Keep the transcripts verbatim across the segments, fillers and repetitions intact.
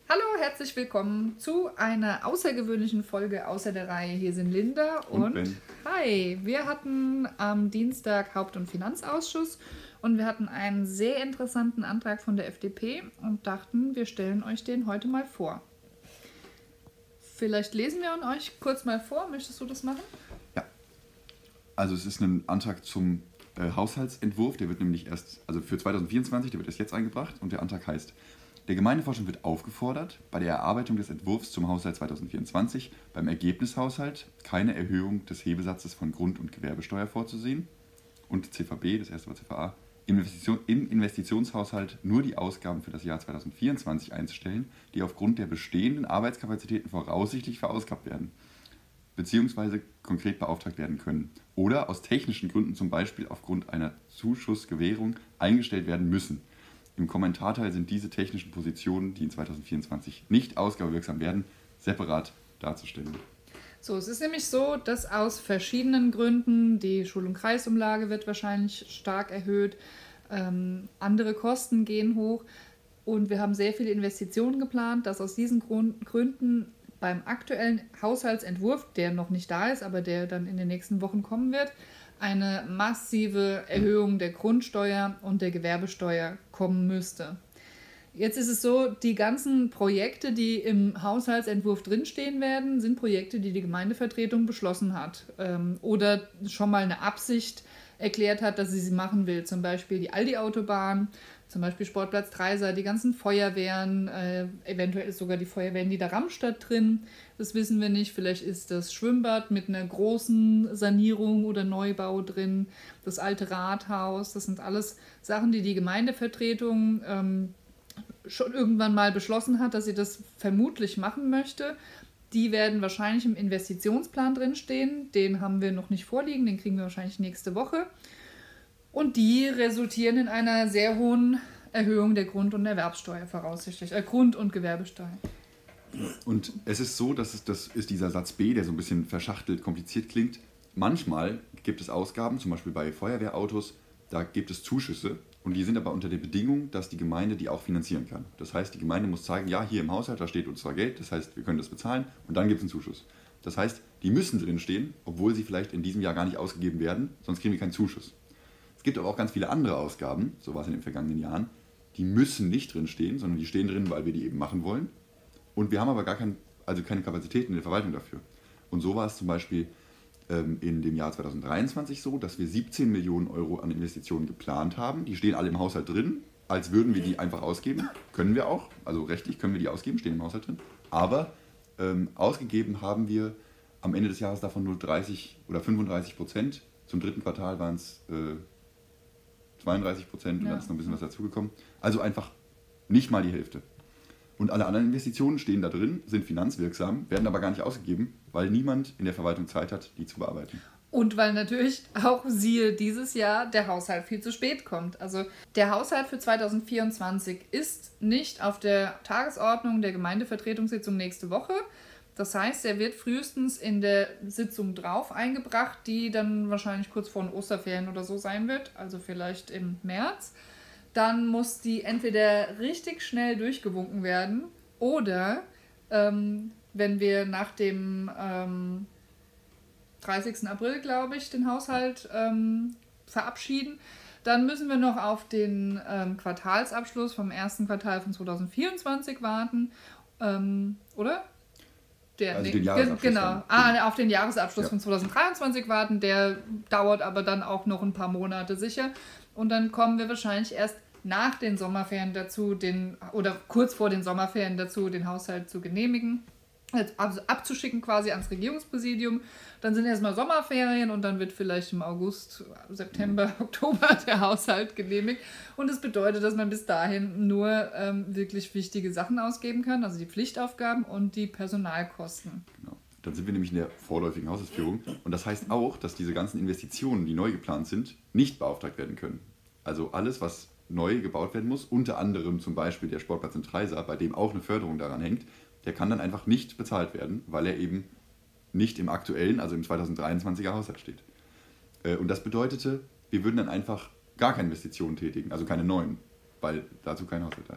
Hallo, herzlich willkommen zu einer außergewöhnlichen Folge außer der Reihe. Hier sind Linda und, Und Ben. Hi. Wir hatten am Dienstag Haupt- und Finanzausschuss und wir hatten einen sehr interessanten Antrag von der F D P und dachten, wir stellen euch den heute mal vor. Vielleicht lesen wir ihn euch kurz mal vor. Möchtest du das machen? Ja. Also es ist ein Antrag zum äh, Haushaltsentwurf, der wird nämlich erst, also für zwanzig vierundzwanzig, der wird erst jetzt eingebracht und der Antrag heißt: Der Gemeindevorstand wird aufgefordert, bei der Erarbeitung des Entwurfs zum Haushalt zwanzig vierundzwanzig beim Ergebnishaushalt keine Erhöhung des Hebesatzes von Grund- und Gewerbesteuer vorzusehen und C V B, das erste war C V A, im, Investition, im Investitionshaushalt nur die Ausgaben für das Jahr zwanzig vierundzwanzig einzustellen, die aufgrund der bestehenden Arbeitskapazitäten voraussichtlich verausgabt werden, beziehungsweise konkret beauftragt werden können oder aus technischen Gründen, zum Beispiel aufgrund einer Zuschussgewährung, eingestellt werden müssen. Im Kommentarteil sind diese technischen Positionen, die in zwanzig vierundzwanzig nicht ausgabewirksam werden, separat darzustellen. So, es ist nämlich so, dass aus verschiedenen Gründen, die Schul- und Kreisumlage wird wahrscheinlich stark erhöht, ähm, andere Kosten gehen hoch und wir haben sehr viele Investitionen geplant, dass aus diesen Grund, Gründen beim aktuellen Haushaltsentwurf, der noch nicht da ist, aber der dann in den nächsten Wochen kommen wird, eine massive Erhöhung der Grundsteuer und der Gewerbesteuer kommen müsste. Jetzt ist es so, die ganzen Projekte, die im Haushaltsentwurf drinstehen werden, sind Projekte, die die Gemeindevertretung beschlossen hat ähm, oder schon mal eine Absicht erklärt hat, dass sie sie machen will. Zum Beispiel die Aldi-Autobahn, zum Beispiel Sportplatz Treiser, die ganzen Feuerwehren, äh, eventuell ist sogar die Feuerwehr in Niederramstadt drin, das wissen wir nicht. Vielleicht ist das Schwimmbad mit einer großen Sanierung oder Neubau drin, das alte Rathaus, das sind alles Sachen, die die Gemeindevertretung ähm, schon irgendwann mal beschlossen hat, dass sie das vermutlich machen möchte. Die werden wahrscheinlich im Investitionsplan drinstehen. Den haben wir noch nicht vorliegen, den kriegen wir wahrscheinlich nächste Woche. Und die resultieren in einer sehr hohen Erhöhung der Grund- und Erwerbsteuer voraussichtlich. Äh, Grund- und Gewerbesteuer. Und es ist so, dass es, das ist dieser Satz B, der so ein bisschen verschachtelt, kompliziert klingt. Manchmal gibt es Ausgaben, zum Beispiel bei Feuerwehrautos, da gibt es Zuschüsse. Und die sind aber unter der Bedingung, dass die Gemeinde die auch finanzieren kann. Das heißt, die Gemeinde muss zeigen, ja, hier im Haushalt, da steht uns zwar Geld, das heißt, wir können das bezahlen und dann gibt es einen Zuschuss. Das heißt, die müssen drinstehen, obwohl sie vielleicht in diesem Jahr gar nicht ausgegeben werden, sonst kriegen wir keinen Zuschuss. Es gibt aber auch ganz viele andere Ausgaben, so war es in den vergangenen Jahren, die müssen nicht drinstehen, sondern die stehen drin, weil wir die eben machen wollen. Und wir haben aber gar kein, also keine Kapazitäten in der Verwaltung dafür. Und so war es zum Beispiel in dem Jahr zwanzig dreiundzwanzig so, dass wir siebzehn Millionen Euro an Investitionen geplant haben. Die stehen alle im Haushalt drin, als würden wir die einfach ausgeben. Können wir auch, also rechtlich können wir die ausgeben, stehen im Haushalt drin. Aber ähm, ausgegeben haben wir am Ende des Jahres davon nur dreißig oder fünfunddreißig Prozent. Zum dritten Quartal waren es äh, zweiunddreißig Prozent und ja. Dann ist noch ein bisschen was dazugekommen. Also einfach nicht mal die Hälfte. Und alle anderen Investitionen stehen da drin, sind finanzwirksam, werden aber gar nicht ausgegeben, weil niemand in der Verwaltung Zeit hat, die zu bearbeiten. Und weil natürlich auch siehe dieses Jahr der Haushalt viel zu spät kommt. Also der Haushalt für zwanzig vierundzwanzig ist nicht auf der Tagesordnung der Gemeindevertretungssitzung nächste Woche. Das heißt, er wird frühestens in der Sitzung drauf eingebracht, die dann wahrscheinlich kurz vor den Osterferien oder so sein wird, also vielleicht im März. Dann muss die entweder richtig schnell durchgewunken werden oder ähm, wenn wir nach dem ähm, dreißigsten April, glaube ich, den Haushalt ähm, verabschieden, dann müssen wir noch auf den ähm, Quartalsabschluss vom ersten Quartal von zwanzig vierundzwanzig warten, ähm, oder? Der, also nee, den Jahresabschluss. Genau, ah, auf den Jahresabschluss ja. von zwanzig dreiundzwanzig warten, der dauert aber dann auch noch ein paar Monate sicher. Und dann kommen wir wahrscheinlich erst nach den Sommerferien dazu, den oder kurz vor den Sommerferien dazu, den Haushalt zu genehmigen, also abzuschicken quasi ans Regierungspräsidium. Dann sind erstmal Sommerferien und dann wird vielleicht im August, September, Oktober der Haushalt genehmigt. Und das bedeutet, dass man bis dahin nur ähm, wirklich wichtige Sachen ausgeben kann, also die Pflichtaufgaben und die Personalkosten. Genau. Dann sind wir nämlich in der vorläufigen Haushaltsführung. Und das heißt auch, dass diese ganzen Investitionen, die neu geplant sind, nicht beauftragt werden können. Also alles, was neu gebaut werden muss, unter anderem zum Beispiel der Sportplatz in Treiser, bei dem auch eine Förderung daran hängt, der kann dann einfach nicht bezahlt werden, weil er eben nicht im aktuellen, also im zwanzig dreiundzwanziger Haushalt steht. Und das bedeutete, wir würden dann einfach gar keine Investitionen tätigen, also keine neuen, weil dazu kein Haushalt da ist.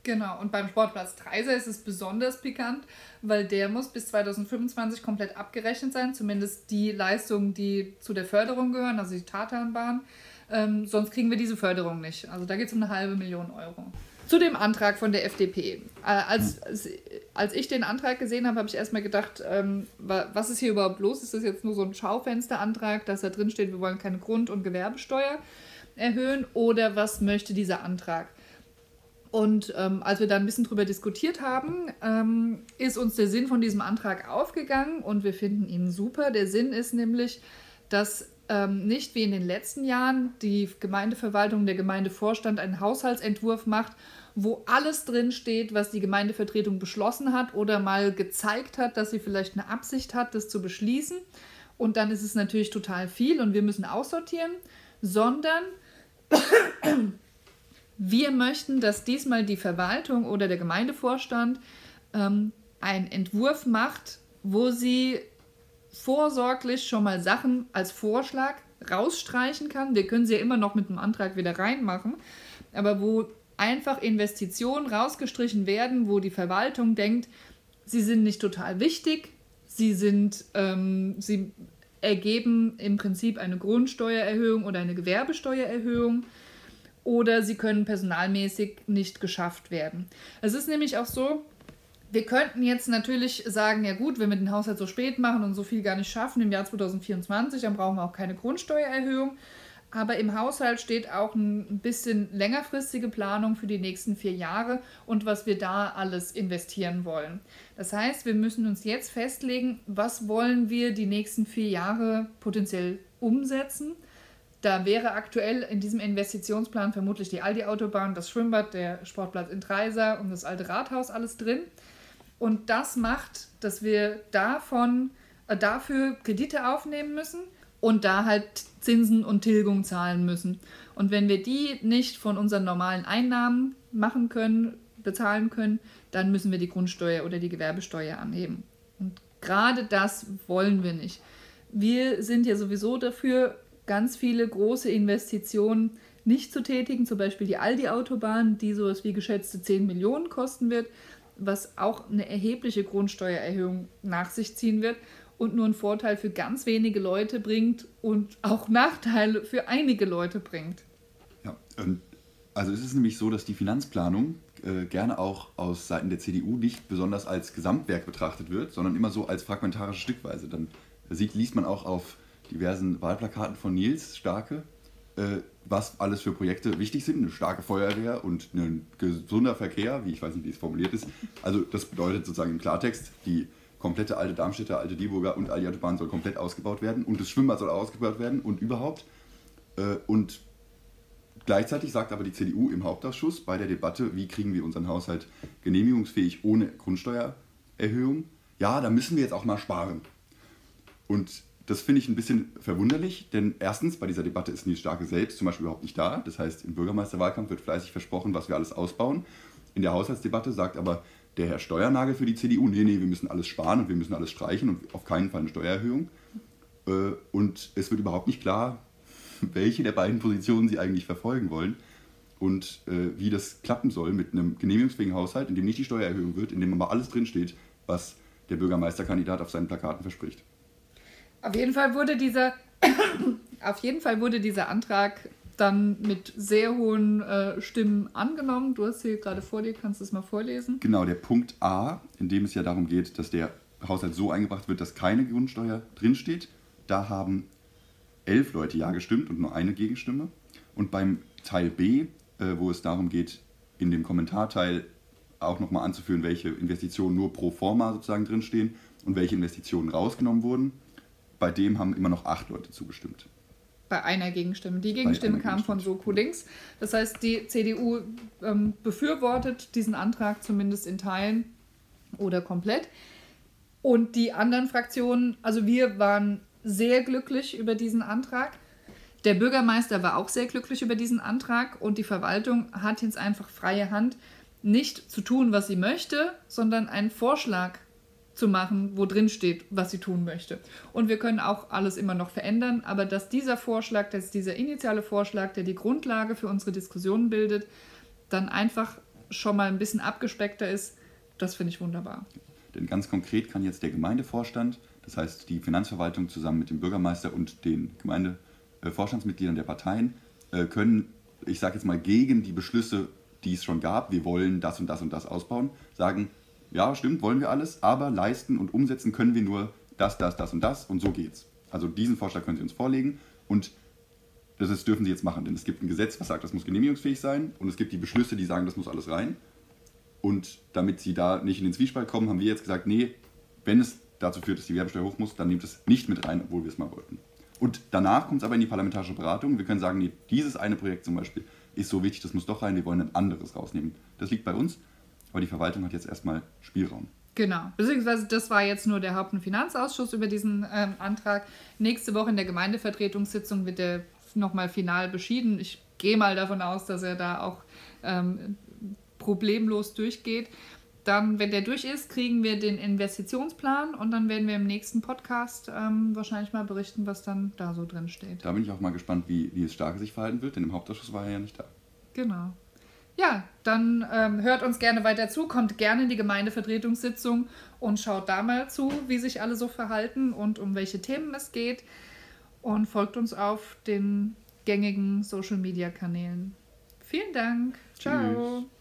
Genau, und beim Sportplatz Treiser ist es besonders pikant, weil der muss bis zweitausendfünfundzwanzig komplett abgerechnet sein, zumindest die Leistungen, die zu der Förderung gehören, also die Tatanbahn. Ähm, sonst kriegen wir diese Förderung nicht. Also da geht es um eine halbe Million Euro. Zu dem Antrag von der F D P. Äh, als, als, als ich den Antrag gesehen habe, habe ich erstmal gedacht, ähm, was ist hier überhaupt los? Ist das jetzt nur so ein Schaufensterantrag, dass da drin steht, wir wollen keine Grund- und Gewerbesteuer erhöhen? Oder was möchte dieser Antrag? Und ähm, als wir da ein bisschen drüber diskutiert haben, ähm, ist uns der Sinn von diesem Antrag aufgegangen und wir finden ihn super. Der Sinn ist nämlich, dass ähm, nicht wie in den letzten Jahren die Gemeindeverwaltung, der Gemeindevorstand einen Haushaltsentwurf macht, wo alles drin steht, was die Gemeindevertretung beschlossen hat oder mal gezeigt hat, dass sie vielleicht eine Absicht hat, das zu beschließen. Und dann ist es natürlich total viel und wir müssen aussortieren, sondern wir möchten, dass diesmal die Verwaltung oder der Gemeindevorstand ähm, einen Entwurf macht, wo sie vorsorglich schon mal Sachen als Vorschlag rausstreichen kann. Wir können sie ja immer noch mit einem Antrag wieder reinmachen, aber wo einfach Investitionen rausgestrichen werden, wo die Verwaltung denkt, sie sind nicht total wichtig, sie sind, ähm, sie ergeben im Prinzip eine Grundsteuererhöhung oder eine Gewerbesteuererhöhung, oder sie können personalmäßig nicht geschafft werden. Es ist nämlich auch so, wir könnten jetzt natürlich sagen, ja gut, wenn wir den Haushalt so spät machen und so viel gar nicht schaffen im Jahr zweitausendvierundzwanzig, dann brauchen wir auch keine Grundsteuererhöhung. Aber im Haushalt steht auch ein bisschen längerfristige Planung für die nächsten vier Jahre und was wir da alles investieren wollen. Das heißt, wir müssen uns jetzt festlegen, was wollen wir die nächsten vier Jahre potenziell umsetzen. Da wäre aktuell in diesem Investitionsplan vermutlich die Aldi-Autobahn, das Schwimmbad, der Sportplatz in Treiser und das alte Rathaus alles drin. Und das macht, dass wir davon, äh, dafür Kredite aufnehmen müssen und da halt Zinsen und Tilgung zahlen müssen. Und wenn wir die nicht von unseren normalen Einnahmen machen können, bezahlen können, dann müssen wir die Grundsteuer oder die Gewerbesteuer anheben. Und gerade das wollen wir nicht. Wir sind ja sowieso dafür, ganz viele große Investitionen nicht zu tätigen, zum Beispiel die Aldi-Autobahn, die sowas wie geschätzte zehn Millionen kosten wird, was auch eine erhebliche Grundsteuererhöhung nach sich ziehen wird und nur einen Vorteil für ganz wenige Leute bringt und auch Nachteile für einige Leute bringt. Ja, also es ist nämlich so, dass die Finanzplanung äh, gerne auch aus Seiten der C D U nicht besonders als Gesamtwerk betrachtet wird, sondern immer so als fragmentarische Stückweise. Dann sieht, liest man auch auf diversen Wahlplakaten von Nils Starke, äh, was alles für Projekte wichtig sind. Eine starke Feuerwehr und ein gesunder Verkehr, wie ich weiß nicht, wie es formuliert ist. Also das bedeutet sozusagen im Klartext, die komplette alte Darmstädter, alte Dieburger und alte Autobahn soll komplett ausgebaut werden und das Schwimmbad soll ausgebaut werden und überhaupt. Äh, und gleichzeitig sagt aber die C D U im Hauptausschuss bei der Debatte, wie kriegen wir unseren Haushalt genehmigungsfähig ohne Grundsteuererhöhung, ja, da müssen wir jetzt auch mal sparen. Und das finde ich ein bisschen verwunderlich, denn erstens, bei dieser Debatte ist Nils Starke selbst zum Beispiel überhaupt nicht da. Das heißt, im Bürgermeisterwahlkampf wird fleißig versprochen, was wir alles ausbauen. In der Haushaltsdebatte sagt aber der Herr Steuernagel für die C D U, nee, nee, wir müssen alles sparen und wir müssen alles streichen und auf keinen Fall eine Steuererhöhung. Und es wird überhaupt nicht klar, welche der beiden Positionen sie eigentlich verfolgen wollen und wie das klappen soll mit einem genehmigungsfähigen Haushalt, in dem nicht die Steuererhöhung wird, in dem aber alles drinsteht, was der Bürgermeisterkandidat auf seinen Plakaten verspricht. Auf jeden Fall wurde dieser, auf jeden Fall wurde dieser Antrag dann mit sehr hohen äh, Stimmen angenommen. Du hast sie gerade vor dir, kannst du es mal vorlesen? Genau, der Punkt A, in dem es ja darum geht, dass der Haushalt so eingebracht wird, dass keine Grundsteuer drinsteht. Da haben elf Leute ja gestimmt und nur eine Gegenstimme. Und beim Teil B, äh, wo es darum geht, in dem Kommentarteil auch nochmal anzuführen, welche Investitionen nur pro forma sozusagen drinstehen und welche Investitionen rausgenommen wurden, bei dem haben immer noch acht Leute zugestimmt. Bei einer Gegenstimme. Die Gegenstimme kam von Soko Links. Das heißt, die C D U ähm, befürwortet diesen Antrag zumindest in Teilen oder komplett. Und die anderen Fraktionen, also wir waren sehr glücklich über diesen Antrag. Der Bürgermeister war auch sehr glücklich über diesen Antrag und die Verwaltung hat jetzt einfach freie Hand, nicht zu tun, was sie möchte, sondern einen Vorschlag zu machen, wo drin steht, was sie tun möchte. Und wir können auch alles immer noch verändern, aber dass dieser Vorschlag, dass dieser initiale Vorschlag, der die Grundlage für unsere Diskussionen bildet, dann einfach schon mal ein bisschen abgespeckter ist, das finde ich wunderbar. Denn ganz konkret kann jetzt der Gemeindevorstand, das heißt die Finanzverwaltung zusammen mit dem Bürgermeister und den Gemeindevorstandsmitgliedern der Parteien, können, ich sage jetzt mal, gegen die Beschlüsse, die es schon gab, wir wollen das und das und das ausbauen, sagen, ja, stimmt, wollen wir alles, aber leisten und umsetzen können wir nur das, das, das und das und so geht's. Also diesen Vorschlag können Sie uns vorlegen und das ist, dürfen Sie jetzt machen, denn es gibt ein Gesetz, was sagt, das muss genehmigungsfähig sein und es gibt die Beschlüsse, die sagen, das muss alles rein. Und damit Sie da nicht in den Zwiespalt kommen, haben wir jetzt gesagt, nee, wenn es dazu führt, dass die Werbesteuer hoch muss, dann nehmt es nicht mit rein, obwohl wir es mal wollten. Und danach kommt es aber in die parlamentarische Beratung. Wir können sagen, nee, dieses eine Projekt zum Beispiel ist so wichtig, das muss doch rein, wir wollen ein anderes rausnehmen. Das liegt bei uns, aber die Verwaltung hat jetzt erstmal Spielraum. Genau, beziehungsweise das war jetzt nur der Haupt- und Finanzausschuss über diesen ähm, Antrag. Nächste Woche in der Gemeindevertretungssitzung wird der nochmal final beschieden. Ich gehe mal davon aus, dass er da auch ähm, problemlos durchgeht. Dann, wenn der durch ist, kriegen wir den Investitionsplan und dann werden wir im nächsten Podcast ähm, wahrscheinlich mal berichten, was dann da so drin steht. Da bin ich auch mal gespannt, wie Nils Starke sich verhalten wird, denn im Hauptausschuss war er ja nicht da. Genau. Ja, dann ähm, hört uns gerne weiter zu, kommt gerne in die Gemeindevertretungssitzung und schaut da mal zu, wie sich alle so verhalten und um welche Themen es geht und folgt uns auf den gängigen Social-Media-Kanälen. Vielen Dank. Ciao. Tschüss.